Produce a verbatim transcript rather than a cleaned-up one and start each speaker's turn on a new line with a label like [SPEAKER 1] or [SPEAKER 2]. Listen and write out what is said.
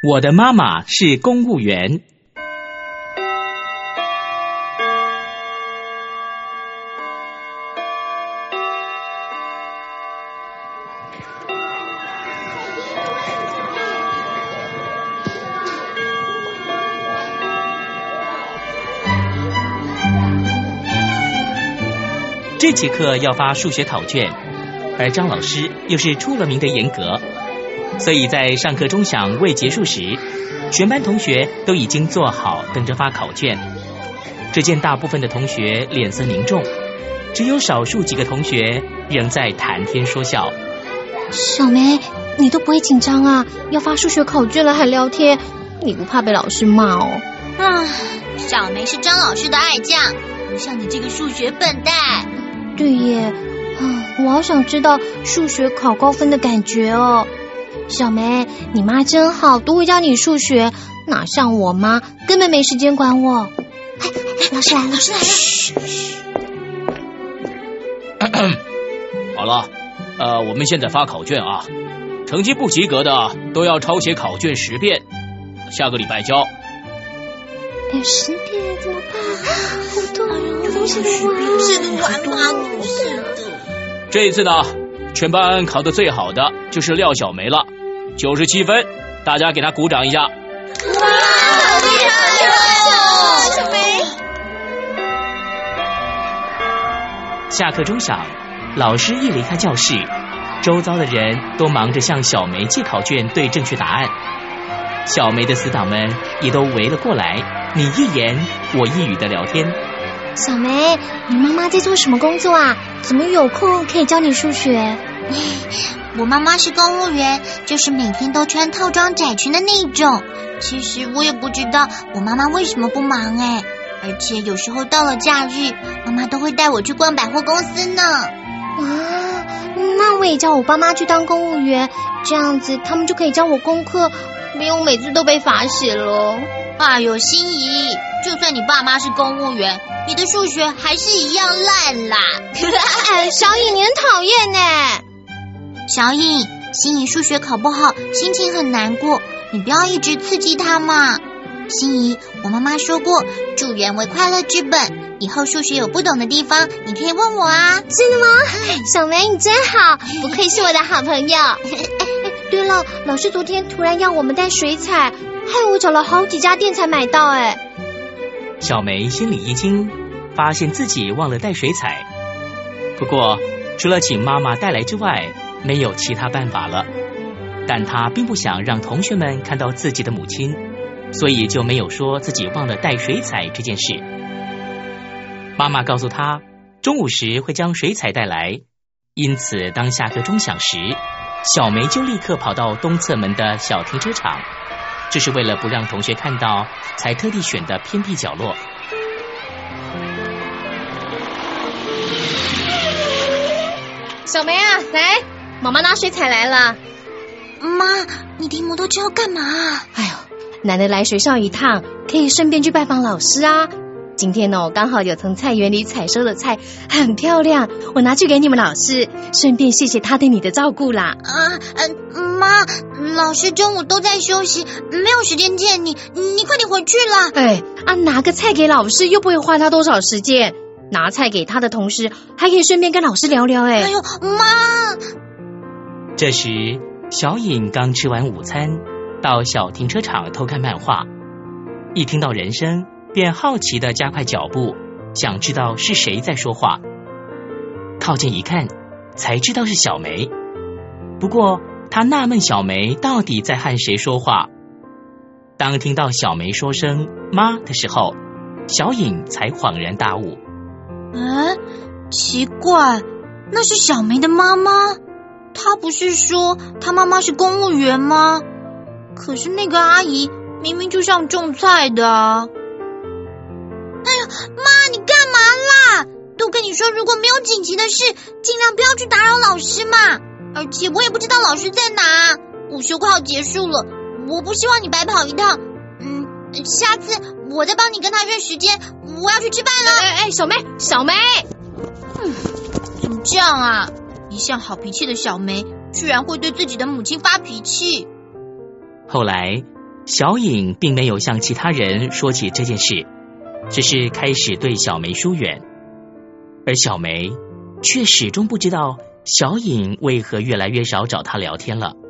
[SPEAKER 1] 我的妈妈是公务员。这节课要发数学考卷，而张老师又是出了名的严格，所以在上课钟响未结束时，全班同学都已经坐好等着发考卷。只见大部分的同学脸色凝重，只有少数几个同学仍在谈天说笑。
[SPEAKER 2] 小梅，你都不会紧张啊？要发数学考卷了还聊天，你不怕被老师骂哦？
[SPEAKER 3] 啊，小梅是张老师的爱将，不像你这个数学笨蛋。
[SPEAKER 2] 对耶，啊，我好想知道数学考高分的感觉哦。小梅，你妈真好，都会教你数学，哪像我妈，根本没时间管我。哎，老师来了，老师来了。嘘嘘。
[SPEAKER 4] 好了，呃，我们现在发考卷啊，成绩不及格的都要抄写考卷十遍，下个礼拜交。
[SPEAKER 2] 哎，十遍怎么办？好多有东西玩，
[SPEAKER 3] 是玩吗？不是的。
[SPEAKER 4] 这一次呢，全班考得最好的就是廖小梅了，九十七分，大家给她鼓掌一下。
[SPEAKER 3] 哇，好厉害哦，小梅！
[SPEAKER 1] 下课钟响，老师一离开教室，周遭的人都忙着向小梅借考卷对正确答案。小梅的死党们也都围了过来，你一言我一语的聊天。
[SPEAKER 2] 小梅，你妈妈在做什么工作啊？怎么有空可以教你数学？
[SPEAKER 3] 我妈妈是公务员，就是每天都穿套装窄裙的那种。其实我也不知道我妈妈为什么不忙哎，而且有时候到了假日，妈妈都会带我去逛百货公司呢。
[SPEAKER 2] 啊，那我也叫我爸妈去当公务员，这样子他们就可以教我功课，不用每次都被罚写了。
[SPEAKER 3] 哎呦，心怡，就算你爸妈是公务员，你的数学还是一样烂啦。
[SPEAKER 2] 小颖，你很讨厌呢。
[SPEAKER 3] 小颖，心怡数学考不好，心情很难过，你不要一直刺激她嘛。心怡，我妈妈说过，助人为快乐之本，以后数学有不懂的地方，你可以问我啊。
[SPEAKER 2] 真的吗？小梅，你真好，不愧是我的好朋友。对了，老师昨天突然要我们带水彩，害我找了好几家店才买到哎。
[SPEAKER 1] 小梅心里一惊，发现自己忘了带水彩。不过除了请妈妈带来之外，没有其他办法了。但她并不想让同学们看到自己的母亲，所以就没有说自己忘了带水彩这件事。妈妈告诉她，中午时会将水彩带来，因此当下课钟响时，小梅就立刻跑到东侧门的小停车场，这是为了不让同学看到，才特地选的偏僻角落。
[SPEAKER 2] 小梅啊，来，妈妈拿水彩来了。
[SPEAKER 3] 妈，你骑摩托车要干嘛？
[SPEAKER 2] 哎呦，难得来学校一趟，可以顺便去拜访老师啊。今天呢，刚好有从菜园里采收的菜，很漂亮，我拿去给你们老师，顺便谢谢他对你的照顾啦。
[SPEAKER 3] 啊，嗯，妈，老师中午都在休息，没有时间见你，你快点回去啦。
[SPEAKER 2] 哎，啊，拿个菜给老师又不会花他多少时间，拿菜给他的同时，还可以顺便跟老师聊聊。哎，
[SPEAKER 3] 哎呦，妈！
[SPEAKER 1] 这时，小颖刚吃完午餐，到小停车场偷看漫画，一听到人声，便好奇地加快脚步，想知道是谁在说话。靠近一看，才知道是小梅。不过他纳闷小梅到底在和谁说话。当听到小梅说声妈的时候，小颖才恍然大悟。
[SPEAKER 3] 哎，奇怪，那是小梅的妈妈？她不是说她妈妈是公务员吗？可是那个阿姨明明就像种菜的啊。哎呦，妈，你干嘛啦？都跟你说，如果没有紧急的事，尽量不要去打扰老师嘛。而且我也不知道老师在哪，午休快要结束了，我不希望你白跑一趟。嗯，下次我再帮你跟他约时间，我要去吃饭了。
[SPEAKER 2] 哎哎，小梅，小梅，
[SPEAKER 3] 嗯，怎么这样啊？一向好脾气的小梅，居然会对自己的母亲发脾气。
[SPEAKER 1] 后来小颖并没有向其他人说起这件事，只是开始对小梅疏远，而小梅却始终不知道小颖为何越来越少找她聊天了。